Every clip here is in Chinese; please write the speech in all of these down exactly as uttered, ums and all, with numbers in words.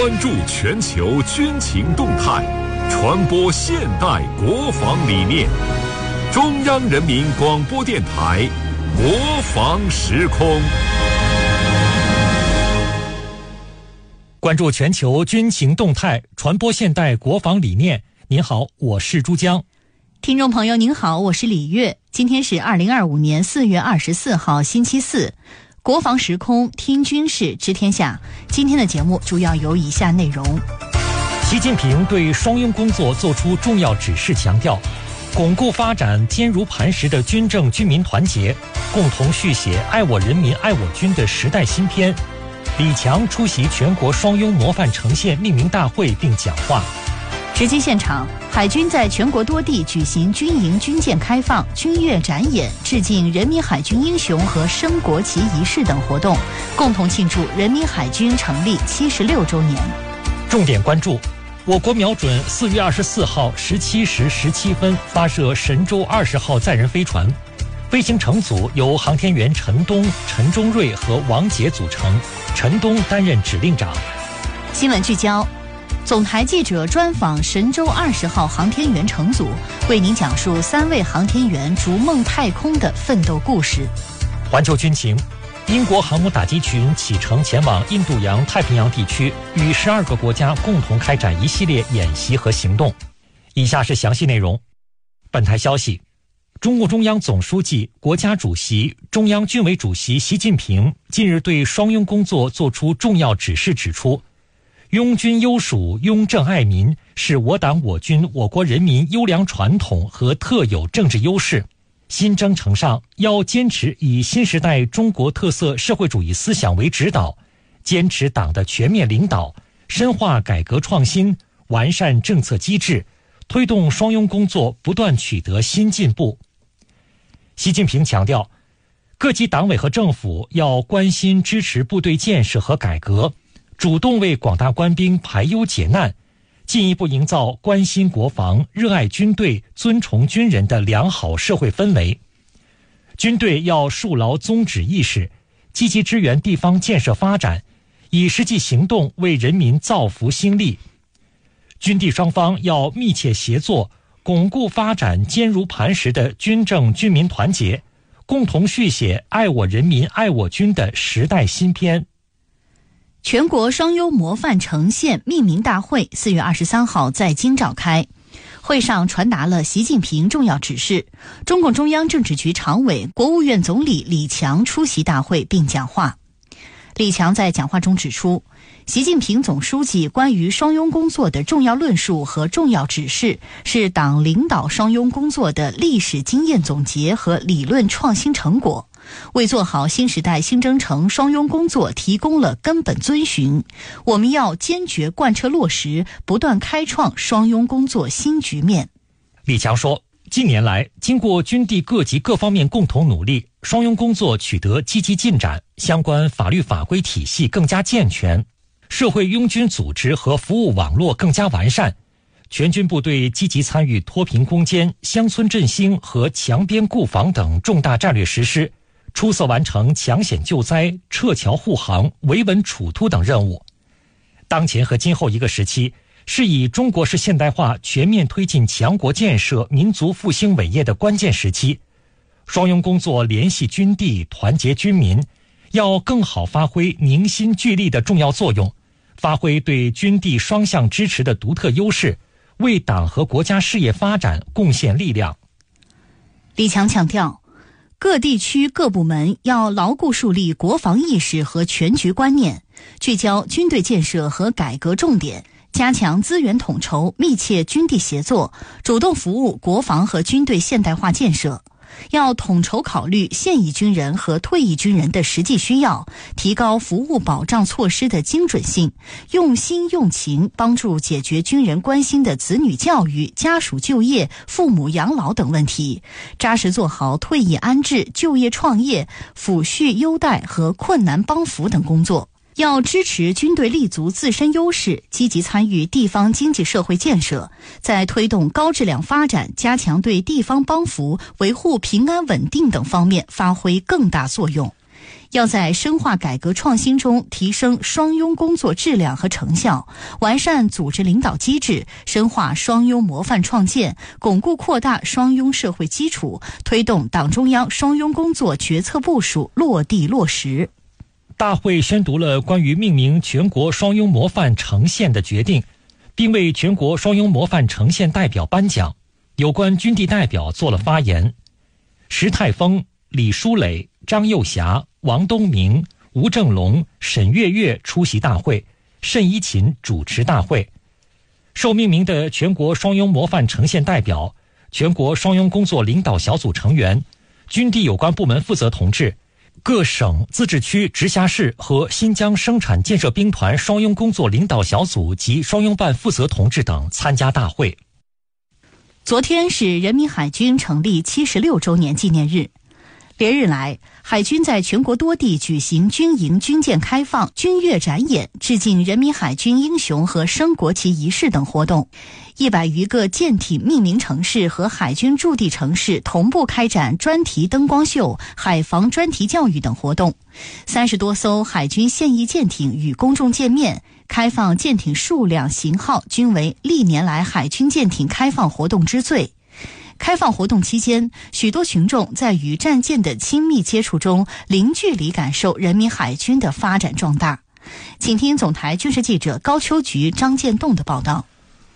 关注全球军情动态，传播现代国防理念。中央人民广播电台国防时空。 关注全球军情动态，传播现代国防理念。您好，我是珠江。 听众朋友您好，我是李月。今天是二零二五年四月二十四号星期四，国防时空听军事知天下。今天的节目主要有以下内容。 习近平对双拥工作作出重要指示，强调巩固发展坚如磐石的军政军民团结，共同续写爱我人民爱我军的时代新篇。李强出席全国双拥模范呈现命名大会并讲话。 直击现场，海军在全国多地举行军营军舰开放、军乐展演、致敬人民海军英雄和升国旗仪式等活动，共同庆祝人民海军成立七十六周年。 重点关注：我国瞄准四月二十四号十七时十七分发射神舟二十号载人飞船，飞行乘组由航天员陈冬、陈忠瑞和王杰组成，陈冬担任指令长。 新闻聚焦。总台记者专访神舟二十号航天员乘组，为您讲述三位航天员逐梦太空的奋斗故事。 环球军情：英国航母打击群启程前往印度洋太平洋地区，与十二个国家共同开展一系列演习和行动。以下是详细内容。本台消息，中共中央总书记、国家主席、中央军委主席习近平近日对双拥工作作出重要指示，指出拥军优属、拥政爱民是我党我军我国人民优良传统和特有政治优势。新征程上要坚持以新时代中国特色社会主义思想为指导，坚持党的全面领导，深化改革创新，完善政策机制，推动双拥工作不断取得新进步。习近平强调，各级党委和政府要关心支持部队建设和改革，主动为广大官兵排忧解难，进一步营造关心国防、热爱军队、尊崇军人的良好社会氛围。军队要树牢宗旨意识，积极支援地方建设发展，以实际行动为人民造福兴利。军地双方要密切协作，巩固发展坚如磐石的军政军民团结，共同续写爱我人民爱我军的时代新篇。 全国双拥模范呈现命名大会四月二十三号在京召开，会上传达了习近平重要指示。中共中央政治局常委、国务院总理李强出席大会并讲话。李强在讲话中指出，习近平总书记关于双拥工作的重要论述和重要指示，是党领导双拥工作的历史经验总结和理论创新成果，为做好新时代新征程双拥工作提供了根本遵循。我们要坚决贯彻落实，不断开创双拥工作新局面。 李强说，近年来经过军地各级各方面共同努力，双拥工作取得积极进展，相关法律法规体系更加健全，社会拥军组织和服务网络更加完善，全军部队积极参与脱贫攻坚、乡村振兴和强边固防等重大战略实施，出色完成抢险救灾、撤侨护航、维稳处突等任务。当前和今后一个时期，是以中国式现代化全面推进强国建设、民族复兴伟业的关键时期。双拥工作联系军地、团结军民，要更好发挥凝心聚力的重要作用，发挥对军地双向支持的独特优势，为党和国家事业发展贡献力量。 李强强调，各地区各部门要牢固树立国防意识和全局观念，聚焦军队建设和改革重点，加强资源统筹，密切军地协作，主动服务国防和军队现代化建设。要统筹考虑现役军人和退役军人的实际需要，提高服务保障措施的精准性，用心用情帮助解决军人关心的子女教育、家属就业、父母养老等问题，扎实做好退役安置、就业创业、抚恤优待和困难帮扶等工作。要支持军队立足自身优势，积极参与地方经济社会建设，在推动高质量发展、加强对地方帮扶、维护平安稳定等方面发挥更大作用。 要在深化改革创新中提升双拥工作质量和成效，完善组织领导机制，深化双拥模范创建，巩固扩大双拥社会基础，推动党中央双拥工作决策部署落地落实。 大会宣读了关于命名全国双拥模范呈现的决定，并为全国双拥模范呈现代表颁奖。有关军地代表做了发言，石泰峰、李书磊、张幼霞、王东明、吴正龙、沈月月出席大会，盛一勤主持大会。受命名的全国双拥模范呈现代表、全国双拥工作领导小组成员、军地有关部门负责同志、各省、自治区、直辖市和新疆生产建设兵团双拥工作领导小组及双拥办负责同志等参加大会。 昨天是人民海军成立七十六周年纪念日，连日来，海军在全国多地举行军营军舰开放、军乐展演、致敬人民海军英雄和升国旗仪式等活动。一百余个舰艇命名城市和海军驻地城市同步开展专题灯光秀、海防专题教育等活动。三十多艘海军现役舰艇与公众见面，开放舰艇数量、型号均为历年来海军舰艇开放活动之最。开放活动期间，许多群众在与战舰的亲密接触中，零距离感受人民海军的发展壮大。请听总台军事记者高秋菊、张建栋的报道。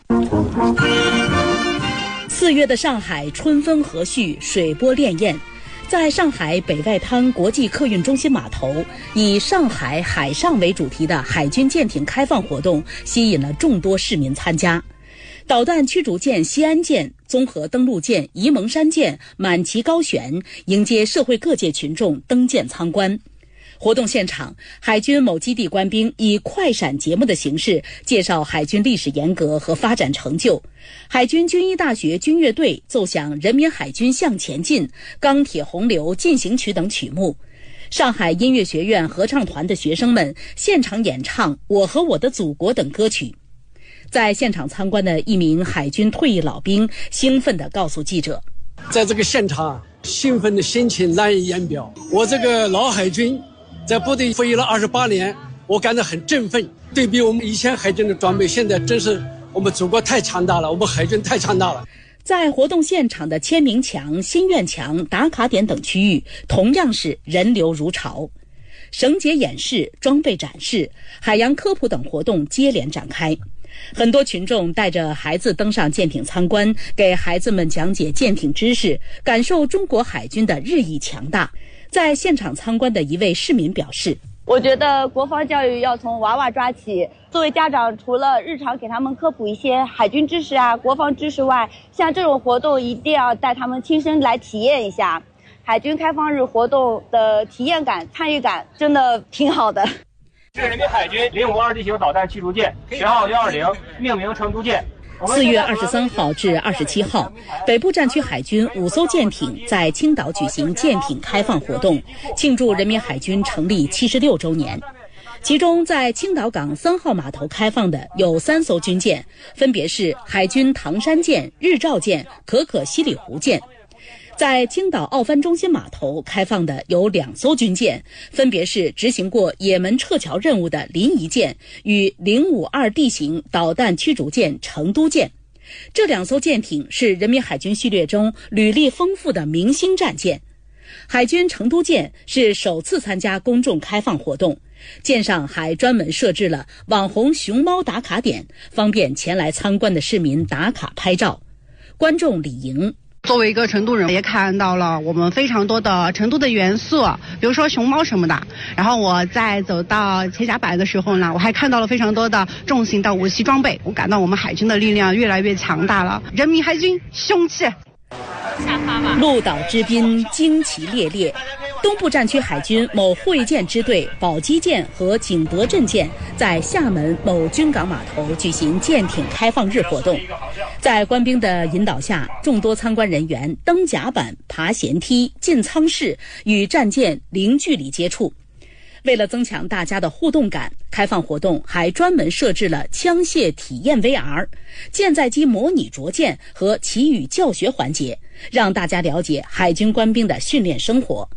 四月的上海春风和煦，水波潋滟。在上海北外滩国际客运中心码头，以上海海上为主题的海军舰艇开放活动吸引了众多市民参加。导弹驱逐舰西安舰、综合登陆舰沂蒙山舰满旗高悬，迎接社会各界群众登舰参观。活动现场，海军某基地官兵以快闪节目的形式介绍海军历史沿革和发展成就。海军军医大学军乐队奏响《人民海军向前进》《钢铁洪流进行曲》等曲目。上海音乐学院合唱团的学生们现场演唱《我和我的祖国》等歌曲。在现场参观的一名海军退役老兵兴奋地告诉记者， 在这个现场兴奋的心情难以言表。我这个老海军在部队服役了二十八年，我感到很振奋。对比我们以前海军的装备，现在真是我们祖国太强大了，我们海军太强大了。 在活动现场的签名墙、心愿墙、打卡点等区域，同样是人流如潮。绳结演示、装备展示、海洋科普等活动接连展开。很多群众带着孩子登上舰艇参观，给孩子们讲解舰艇知识，感受中国海军的日益强大。在现场参观的一位市民表示， 我觉得国防教育要从娃娃抓起。作为家长，除了日常给他们科普一些海军知识啊、国防知识外，像这种活动一定要带他们亲身来体验一下。海军开放日活动的体验感、参与感真的挺好的。 是人民海军零五二 D 型导弹驱逐舰，舷号幺二零，命名成都舰。 四月二十三号至二十七号，北部战区海军五艘舰艇在青岛举行舰艇开放活动，庆祝人民海军成立七十六周年。其中，在青岛港三号码头开放的有三艘军舰，分别是海军唐山舰、日照舰、可可西里湖舰。在青岛奥帆中心码头开放的有两艘军舰，分别是执行过也门撤侨任务的临沂舰与零五二 D 型导弹驱逐舰成都舰。这两艘舰艇是人民海军序列中履历丰富的明星战舰。海军成都舰是首次参加公众开放活动，舰上还专门设置了网红熊猫打卡点，方便前来参观的市民打卡拍照。观众李莹， 作为一个成都人，也看到了我们非常多的成都的元素，比如说熊猫什么的。然后我在走到千甲板的时候呢，我还看到了非常多的重型的武器装备。我感到我们海军的力量越来越强大了，人民海军雄起！ 鹿岛之滨旌旗猎猎，东部战区海军某护卫舰支队宝鸡舰和景德镇舰在厦门某军港码头举行舰艇开放日活动。在官兵的引导下，众多参观人员登甲板、爬舷梯、进舱室，与战舰零距离接触。为了增强大家的互动感，开放活动还专门设置了枪械体验 V R、舰载机模拟着舰和旗语教学环节，让大家了解海军官兵的训练生活。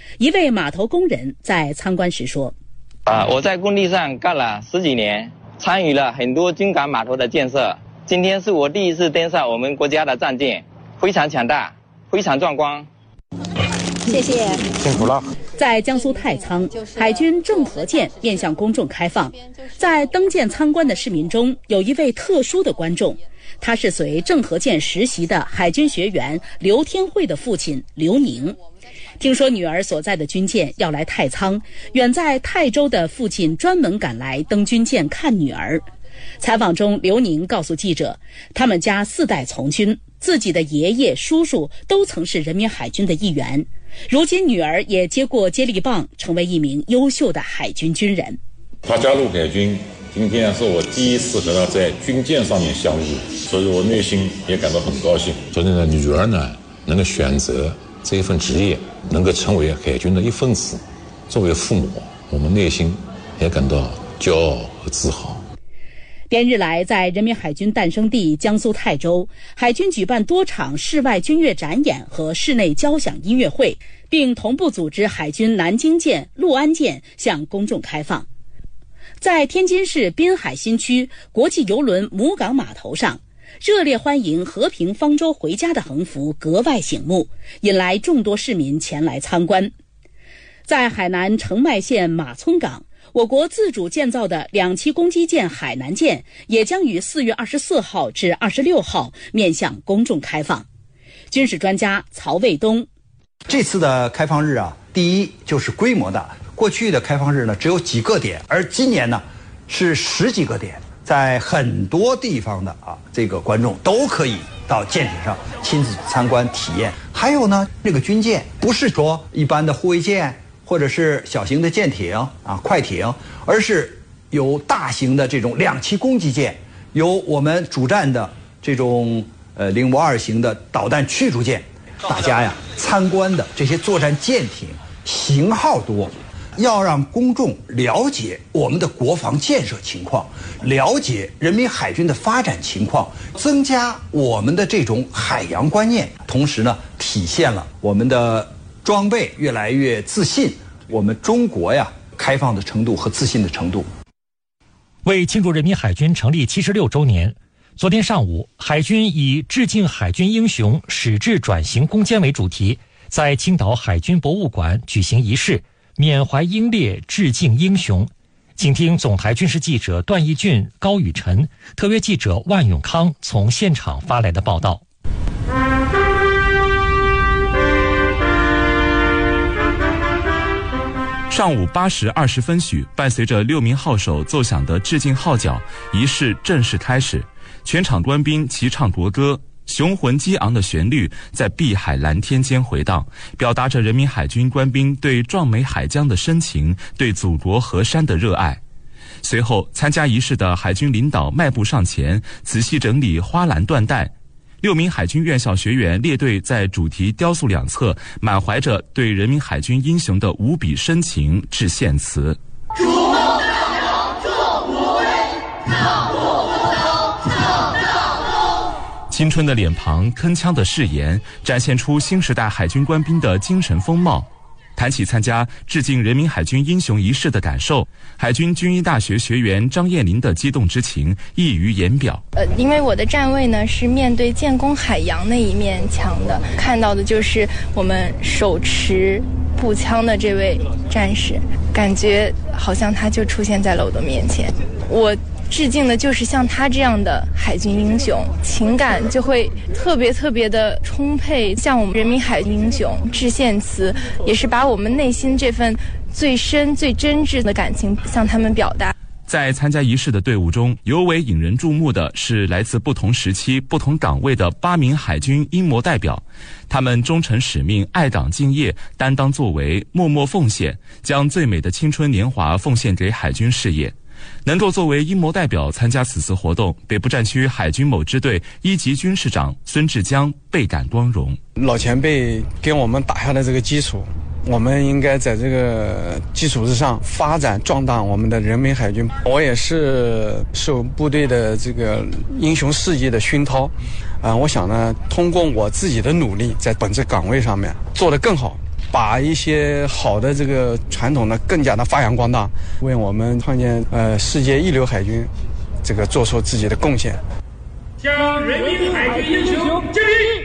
一位码头工人在参观时说：“ 啊，我在工地上干了十几年，参与了很多军港码头的建设。今天是我第一次登上我们国家的战舰，非常强大，非常壮观。” 谢谢，辛苦了。在江苏太仓，海军郑和舰面向公众开放。在登舰参观的市民中，有一位特殊的观众，他是随郑和舰实习的海军学员刘天惠的父亲刘宁。听说女儿所在的军舰要来太仓，远在泰州的父亲专门赶来登军舰看女儿。采访中，刘宁告诉记者，他们家四代从军，自己的爷爷、叔叔都曾是人民海军的一员。如今女儿也接过接力棒，成为一名优秀的海军军人。 他加入海军，今天是我第一次和他在军舰上面相遇，所以我内心也感到很高兴。昨天的女儿呢，能够选择这一份职业，能够成为海军的一份子，作为父母，我们内心也感到骄傲和自豪。 连日来，在人民海军诞生地江苏泰州，海军举办多场室外军乐展演和室内交响音乐会，并同步组织海军南京舰、陆安舰向公众开放。在天津市滨海新区国际邮轮母港码头上，热烈欢迎和平方舟回家的横幅格外醒目，引来众多市民前来参观。在海南澄迈县马村港，我国自主建造的两栖攻击舰海南舰也将于四月二十四号至二十六号面向公众开放。军事专家曹卫东： 这次的开放日啊，第一就是规模大，过去的开放日呢只有几个点，而今年呢是十几个点，在很多地方的啊这个观众都可以到舰艇上亲自参观体验。还有呢，这个军舰不是说一般的护卫舰或者是小型的舰艇啊、快艇，而是有大型的这种两栖攻击舰，有我们主战的这种呃零五二型的导弹驱逐舰。大家呀参观的这些作战舰艇型号多，要让公众了解我们的国防建设情况，了解人民海军的发展情况，增加我们的这种海洋观念，同时呢体现了我们的装备越来越自信，我们中国呀开放的程度和自信的程度。 为庆祝人民海军成立七十六周年，昨天上午，海军以致敬海军英雄矢志转型攻坚为主题，在青岛海军博物馆举行仪式，缅怀英烈，致敬英雄。请听总台军事记者段义俊、高宇晨，特约记者万永康从现场发来的报道。 上午八时二十分许，伴随着六鸣号手奏响的致敬号角，仪式正式开始。全场官兵齐唱国歌，雄浑激昂的旋律在碧海蓝天间回荡，表达着人民海军官兵对壮美海疆的深情，对祖国河山的热爱。随后，参加仪式的海军领导迈步上前，仔细整理花篮缎带。六名海军院校学员列队在主题雕塑两侧，满怀着对人民海军英雄的无比深情致献词。 筑梦大梁壮国威，抗破不头抗大功。 青春的脸庞，铿锵的誓言，展现出新时代海军官兵的精神风貌。谈起参加致敬人民海军英雄仪式的感受，海军军医大学学员张艳玲的激动之情溢于言表。 呃，因为我的站位呢是面对建功海洋那一面墙的，看到的就是我们手持步枪的这位战士，感觉好像他就出现在了我的面前。我致敬的就是像他这样的海军英雄，情感就会特别特别的充沛，向我们人民海军英雄致献词，也是把我们内心这份最深最真挚的感情向他们表达。 在参加仪式的队伍中，尤为引人注目的是来自不同时期不同岗位的八名海军英模代表，他们忠诚使命，爱党敬业，担当作为，默默奉献，将最美的青春年华奉献给海军事业。能够作为英模代表参加此次活动，北部战区海军某支队一级军事长孙志江倍感光荣。 老前辈给我们打下的这个基础，我们应该在这个基础之上发展壮大我们的人民海军。我也是受部队的这个英雄事迹的熏陶，啊、呃，我想呢，通过我自己的努力，在本职岗位上面做得更好， 把一些好的这个传统呢更加的发扬光大，为我们创建呃世界一流海军这个做出自己的贡献。 向人民海军英雄敬礼。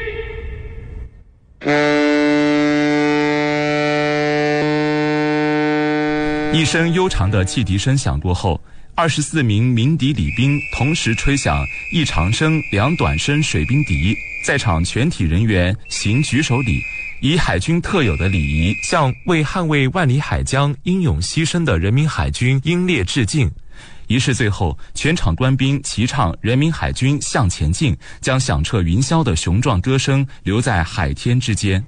一声悠长的汽笛声响过后，二十四名鸣笛礼兵同时吹响一长声两短声水兵笛，在场全体人员行举手礼，以海军特有的礼仪向为捍卫万里海疆英勇牺牲的人民海军英烈致敬。仪式最后，全场官兵齐唱人民海军向前进，将响彻云霄的雄壮歌声留在海天之间。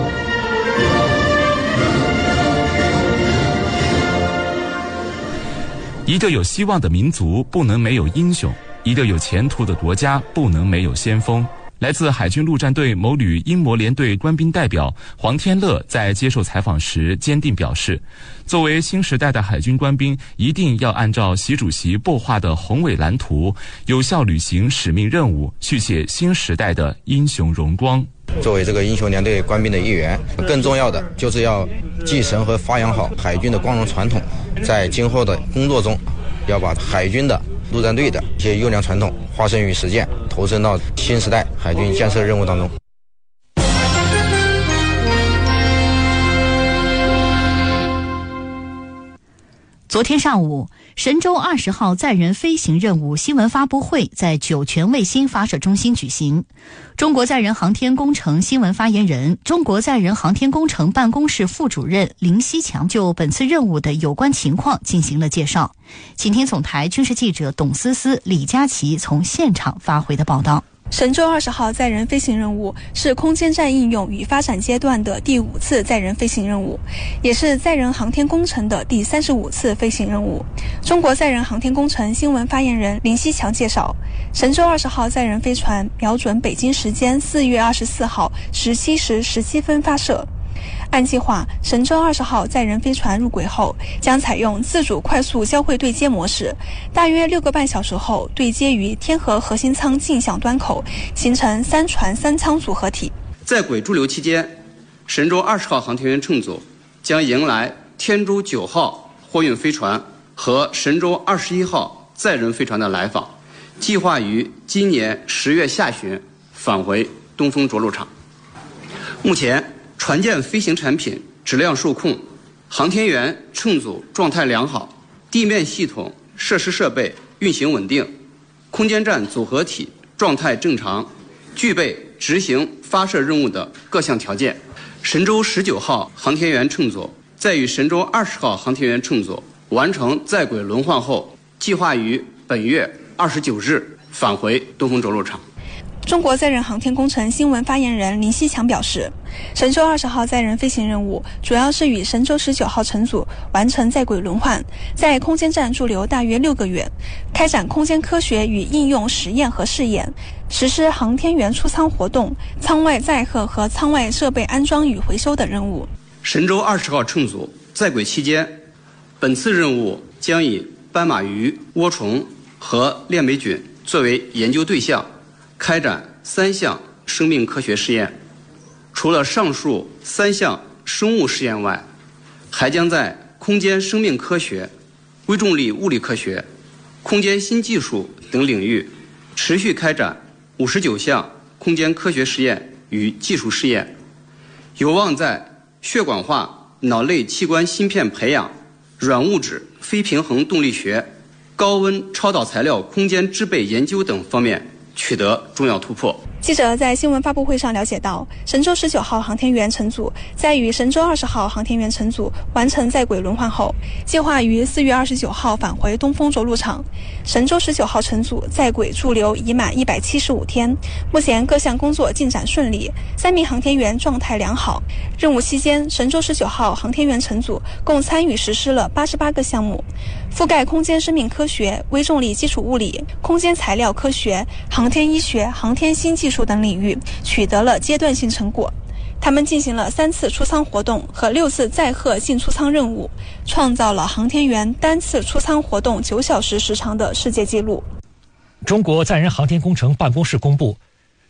一个有希望的民族不能没有英雄，一个有前途的国家不能没有先锋。来自海军陆战队某旅英模联队官兵代表黄天乐在接受采访时坚定表示，作为新时代的海军官兵，一定要按照习主席擘画的宏伟蓝图，有效履行使命任务，续写新时代的英雄荣光。 作为这个英雄联队官兵的一员，更重要的就是要继承和发扬好海军的光荣传统，在今后的工作中，要把海军的陆战队的一些优良传统化身于实践，投身到新时代海军建设任务当中。 昨天上午，神舟二十号载人飞行任务新闻发布会在酒泉卫星发射中心举行。中国载人航天工程新闻发言人、中国载人航天工程办公室副主任林希强就本次任务的有关情况进行了介绍。请听总台军事记者董思思、李佳琪从现场发回的报道。 神舟二十号载人飞行任务是空间站应用与发展阶段的第五次载人飞行任务，也是载人航天工程的第三十五次飞行任务。中国载人航天工程新闻发言人林希强介绍，神舟二十号载人飞船瞄准北京时间四月二十四号十七时十七分发射。按计划，神舟二十号载人飞船入轨后，将采用自主快速交会对接模式，大约六个半小时后对接于天河核心舱径向端口，形成三船三舱组合体。 在轨驻留期间，神舟二十号航天员乘组将迎来天舟九号货运飞船和神舟二十一号载人飞船的来访，计划于今年十月下旬返回东风着陆场。目前，船舰飞行产品质量受控，航天员乘组状态良好，地面系统设施设备运行稳定，空间站组合体状态正常，具备执行发射任务的各项条件。神舟十九号航天员乘组在与神舟二十号航天员乘组完成在轨轮换后，计划于本月二十九日返回东风着陆场。 中国载人航天工程新闻发言人林希强表示，神舟二十号载人飞行任务主要是与神舟十九号乘组完成在轨轮换，在空间站驻留大约六个月，开展空间科学与应用实验和试验，实施航天员出舱活动、舱外载荷和舱外设备安装与回收等任务。 神舟二十号乘组在轨期间，本次任务将以斑马鱼、涡虫和链霉菌作为研究对象，开展三项生命科学试验。除了上述三项生物试验外，还将在空间生命科学、微重力物理科学、空间新技术等领域持续开展五十九项空间科学实验与技术试验，有望在血管化脑类器官芯片培养、软物质非平衡动力学、高温超导材料空间制备研究等方面取得重要突破。 记者在新闻发布会上了解到，神舟十九号航天员乘组在与神舟二十号航天员乘组完成在轨轮换后，计划于四月二十九号返回东风着陆场。神舟十九号乘组在轨驻留已满一百七十五天，目前各项工作进展顺利，三名航天员状态良好。任务期间，神舟十九号航天员乘组共参与实施了八十八个项目，覆盖空间生命科学、微重力基础物理、空间材料科学、航天医学、航天新技术等领域，取得了阶段性成果。他们进行了三次出舱活动和六次载荷进出舱任务，创造了航天员单次出舱活动九小时时长的世界纪录。 中国载人航天工程办公室公布，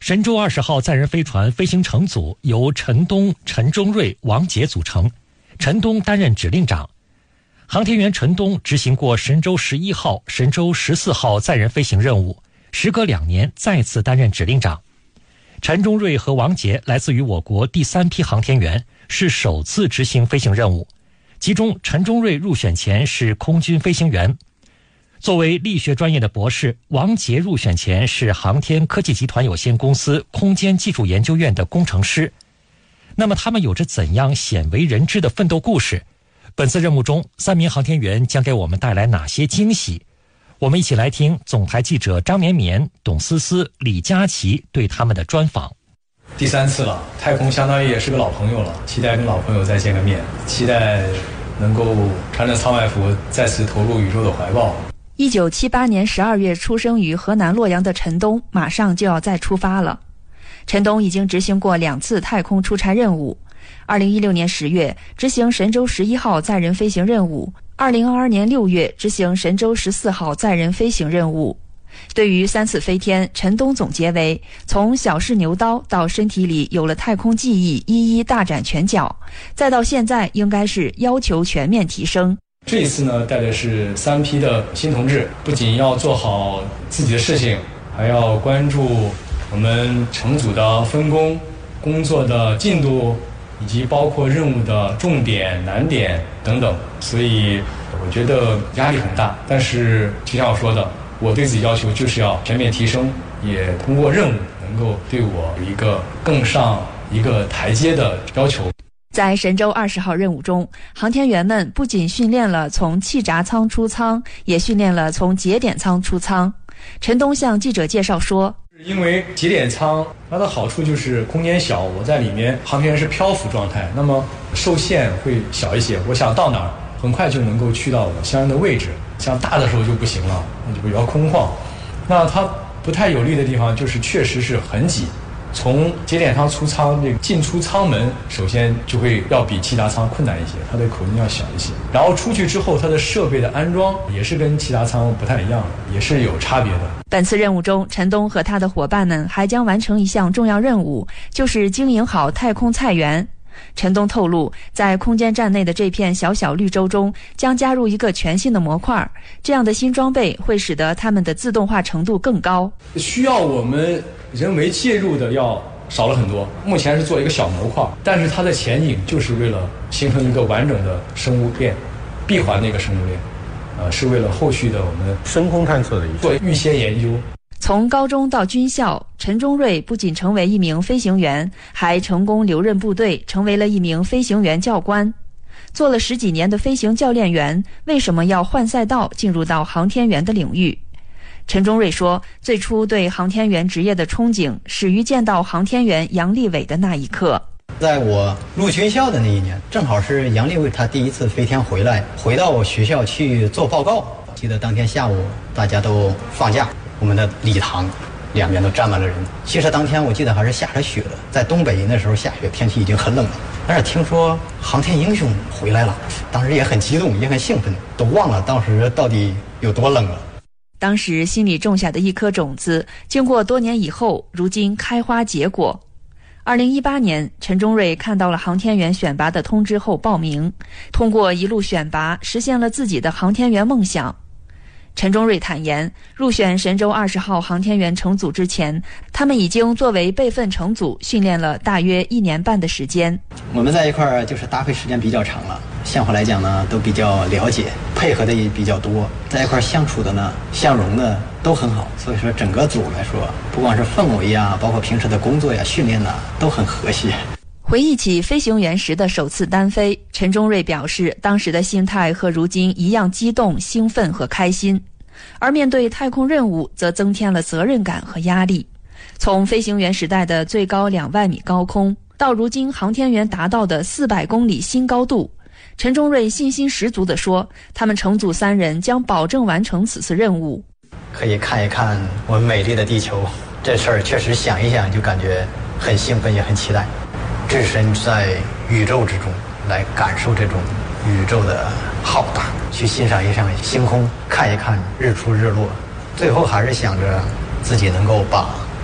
神舟二十号载人飞船飞行乘组由陈冬、陈忠瑞、王杰组成，陈冬担任指令长。航天员陈冬执行过神舟十一号、神舟十四号载人飞行任务，时隔两年再次担任指令长。陈忠瑞和王杰来自于我国第三批航天员，是首次执行飞行任务。其中陈忠瑞入选前是空军飞行员，作为力学专业的博士，王杰入选前是航天科技集团有限公司空间技术研究院的工程师。那么他们有着怎样鲜为人知的奋斗故事？本次任务中，三名航天员将给我们带来哪些惊喜？我们一起来听总台记者张绵绵、董思思、李佳琦对他们的专访。 第三次了，太空相当于也是个老朋友了，期待跟老朋友再见个面，期待能够穿着舱外服再次投入宇宙的怀抱。 一九七八年十二月出生于河南洛阳的陈冬，马上就要再出发了。陈冬已经执行过两次太空出差任务。二零一六年十月执行神舟十一号载人飞行任务，二零二二年六月执行神舟十四号载人飞行任务。对于三次飞天，陈冬总结为：从小试牛刀到身体里有了太空记忆，一一大展拳脚，再到现在应该是要求全面提升。 这一次呢，带的是三批的新同志，不仅要做好自己的事情，还要关注我们乘组的分工、工作的进度，以及包括任务的重点、难点等等。所以我觉得压力很大，但是就像我说的，我对自己要求就是要全面提升，也通过任务能够对我有一个更上一个台阶的要求。 在神舟二十号任务中，航天员们不仅训练了从气闸舱出舱，也训练了从节点舱出舱。陈冬向记者介绍说， 因为节点舱它的好处就是空间小，我在里面航天员是漂浮状态，那么受限会小一些，我想到哪儿很快就能够去到我相应的位置。像大的时候就不行了，那就比较空旷。那它不太有利的地方就是确实是很挤，从节点舱出舱这个进出舱门首先就会要比气闸舱困难一些，它的口径要小一些，然后出去之后它的设备的安装也是跟气闸舱不太一样的，也是有差别的。 本次任务中，陈冬和他的伙伴们还将完成一项重要任务，就是经营好太空菜园。陈冬透露，在空间站内的这片小小绿洲中将加入一个全新的模块，这样的新装备会使得它们的自动化程度更高， 需要我们人为介入的要少了很多。目前是做一个小模块，但是它的前景就是为了形成一个完整的生物链，闭环的一个生物链，呃，是为了后续的我们深空探测的一做预先研究。 从高中到军校，陈忠瑞不仅成为一名飞行员，还成功留任部队，成为了一名飞行员教官。做了十几年的飞行教练员，为什么要换赛道进入到航天员的领域？陈忠瑞说，最初对航天员职业的憧憬始于见到航天员杨利伟的那一刻。 在我入军校的那一年，正好是杨利伟他第一次飞天回来，回到我学校去做报告。记得当天下午大家都放假，我们的礼堂两边都站满了人。其实当天我记得还是下着雪的，在东北那时候下雪，天气已经很冷了。但是听说航天英雄回来了，当时也很激动，也很兴奋，都忘了当时到底有多冷了。 当时心里种下的一颗种子，经过多年以后，如今开花结果。二零一八年，陈忠瑞看到了航天员选拔的通知后报名，通过一路选拔，实现了自己的航天员梦想。陈忠瑞坦言，入选神舟二十号航天员乘组之前，他们已经作为备份乘组训练了大约一年半的时间。 我们在一块儿就是搭配时间比较长了，相互来讲呢都比较了解，配合的也比较多，在一块儿相处的呢相融的都很好，所以说整个组来说，不光是氛围呀，包括平时的工作呀、训练呐，都很和谐。 回忆起飞行员时的首次单飞，陈忠瑞表示，当时的心态和如今一样激动、兴奋和开心。而面对太空任务，则增添了责任感和压力。从飞行员时代的最高两万米高空，到如今航天员达到的四百公里新高度，陈忠瑞信心十足地说，他们乘组三人将保证完成此次任务。 可以看一看我们美丽的地球，这事儿确实想一想就感觉很兴奋，也很期待。置身在宇宙之中，来感受这种宇宙的浩大，去欣赏一赏星空，看一看日出日落，最后还是想着自己能够把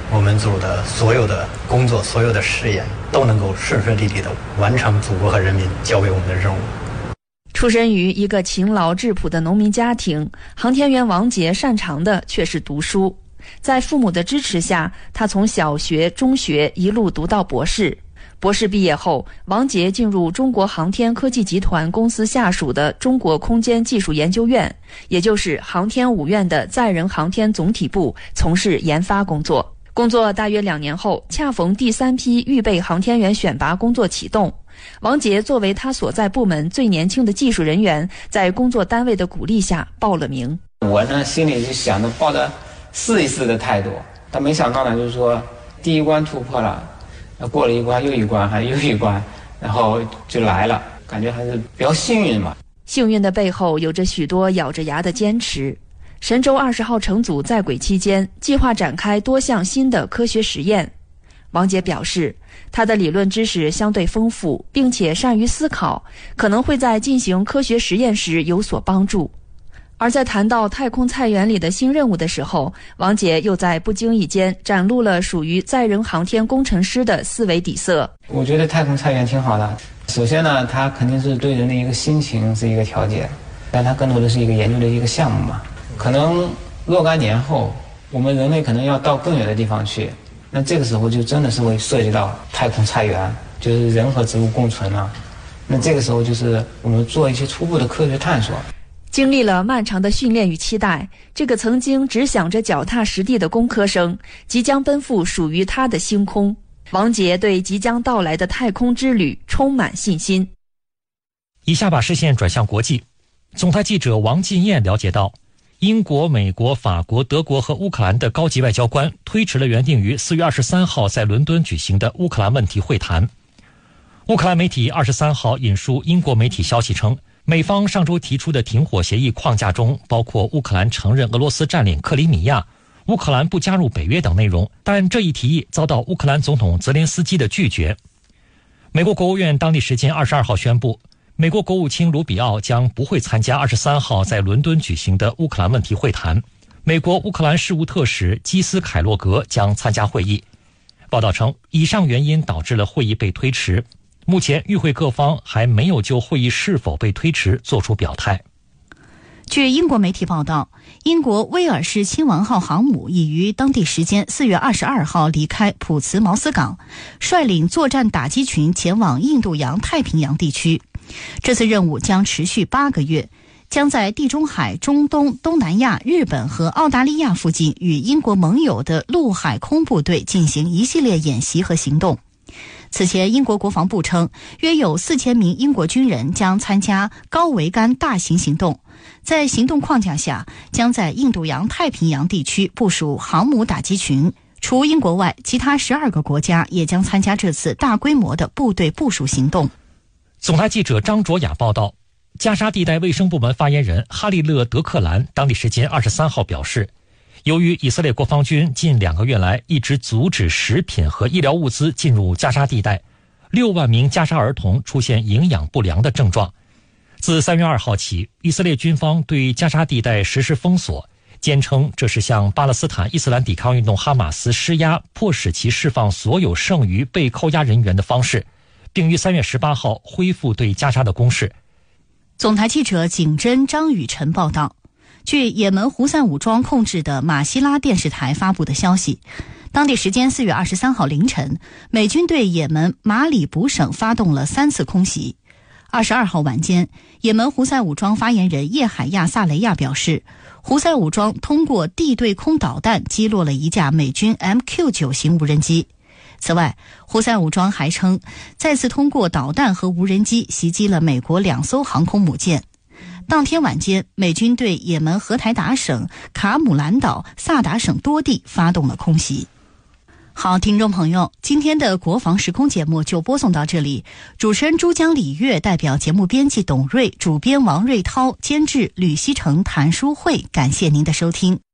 我们组的所有的工作、所有的事业都能够顺顺利利地完成祖国和人民交给我们的任务。 出身于一个勤劳质朴的农民家庭，航天员王杰擅长的却是读书。在父母的支持下，他从小学、中学一路读到博士。博士毕业后，王杰进入中国航天科技集团公司下属的中国空间技术研究院，也就是航天五院的载人航天总体部，从事研发工作。工作大约两年后，恰逢第三批预备航天员选拔工作启动。王杰作为他所在部门最年轻的技术人员，在工作单位的鼓励下报了名。 我呢心里就想着抱着试一试的态度，但没想到呢，就是说第一关突破了，过了一关又一关，还又一关，然后就来了，感觉还是比较幸运嘛。 幸运的背后有着许多咬着牙的坚持。神舟二十号乘组在轨期间，计划展开多项新的科学实验。王杰表示，他的理论知识相对丰富，并且善于思考，可能会在进行科学实验时有所帮助。而在谈到太空菜园里的新任务的时候，王杰又在不经意间展露了属于载人航天工程师的思维底色。 我觉得太空菜园挺好的，首先呢，它肯定是对人的一个心情是一个调节，但它更多的是一个研究的一个项目嘛。可能若干年后，我们人类可能要到更远的地方去，那这个时候就真的是会涉及到太空菜园，就是人和植物共存了。那这个时候就是我们做一些初步的科学探索。 经历了漫长的训练与期待，这个曾经只想着脚踏实地的工科生，即将奔赴属于他的星空。王杰对即将到来的太空之旅充满信心。 以下把视线转向国际，总台记者王进燕了解到，英国、美国、法国、德国和乌克兰的高级外交官推迟了原定于四月二十三号在伦敦举行的乌克兰问题会谈。乌克兰媒体二十三号引述英国媒体消息称，美方上周提出的停火协议框架中包括乌克兰承认俄罗斯占领克里米亚、乌克兰不加入北约等内容，但这一提议遭到乌克兰总统泽连斯基的拒绝。美国国务院当地时间二十二号宣布，美国国务卿卢比奥将不会参加二十三号在伦敦举行的乌克兰问题会谈，美国乌克兰事务特使基斯凯洛格将参加会议。报道称，以上原因导致了会议被推迟。目前与会各方还没有就会议是否被推迟做出表态。 据英国媒体报道，英国威尔士亲王号航母已于当地时间四月二十二号离开普茨茅斯港，率领作战打击群前往印度洋太平洋地区。这次任务将持续八个月，将在地中海、中东、东南亚、日本和澳大利亚附近与英国盟友的陆海空部队进行一系列演习和行动。此前，英国国防部称，约有四千名英国军人将参加高桅杆大型行动。在行动框架下，将在印度洋太平洋地区部署航母打击群。除英国外，其他十二个国家也将参加这次大规模的部队部署行动。 总台记者张卓雅报道，加沙地带卫生部门发言人哈利勒·德克兰当地时间二十三号表示，由于以色列国防军近两个月来一直阻止食品和医疗物资进入加沙地带，六万名加沙儿童出现营养不良的症状。自三月二号起，以色列军方对加沙地带实施封锁，坚称这是向巴勒斯坦伊斯兰抵抗运动哈马斯施压，迫使其释放所有剩余被扣押人员的方式，并于三月十八号恢复对加沙的攻势。 总台记者景真、张雨晨报道。据也门胡塞武装控制的马希拉电视台发布的消息，当地时间四月二十三号凌晨，美军对也门马里卜省发动了三次空袭。二十二号晚间，也门胡塞武装发言人叶海亚·萨雷亚表示，胡塞武装通过地对空导弹击落了一架美军 M Q 九 型无人机。此外，胡塞武装还称，再次通过导弹和无人机袭击了美国两艘航空母舰。当天晚间，美军对也门荷台达省、卡姆兰岛、萨达省多地发动了空袭。好，听众朋友，今天的国防时空节目就播送到这里。主持人珠江李月代表节目编辑董瑞、主编王瑞涛、监制吕希成、谭淑慧，感谢您的收听。